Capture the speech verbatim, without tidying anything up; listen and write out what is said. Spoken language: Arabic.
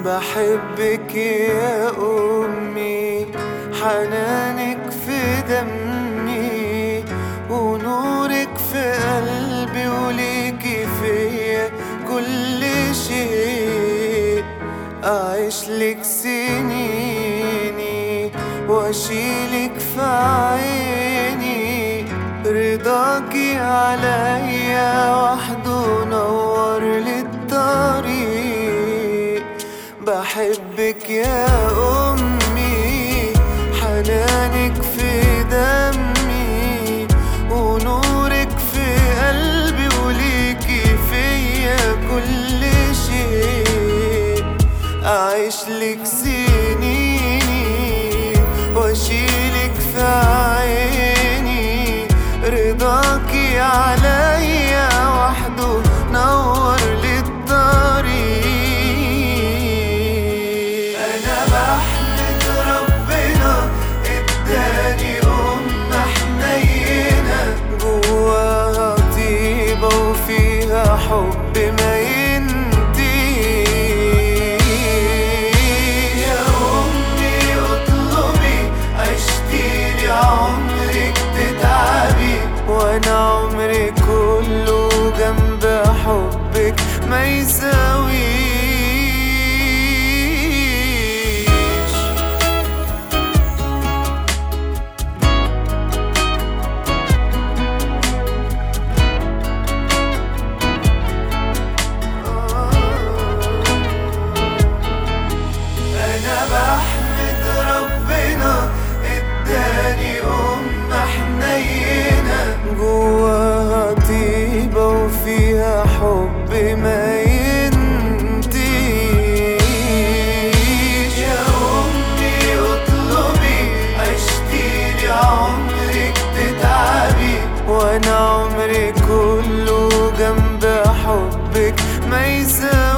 بحبك يا أمي، حنانك في دمي ونورك في قلبي، وليكي فيا كل شيء. أعيش لك سنيني واشيلك في عيني، رضاكي عليا وحده نور للطريق. بحبك يا أمي، حنانك في دمي ونورك في قلبي، وليكي فيا كل شيء. أعيش لك سنيني واشيلك في عيني، رضاكي عليا وحده نور للطريق. أنا بحمد ربنا اداني أم حنينة، جواها طيبة وفيها حب ما ينتهيش. يا أمي اطلبي عشتيلي عمرك تتعبي، وانا عمري كله جنب حبك ما يساويش. انا بحمد ربنا اداني ام حنينة، جواها طيبة وفيها حب ما ينتهيش. يا أمي اطلبي عشتيلي عمرك تتعبي، وانا عمري كله جنب حبك ما يساويش.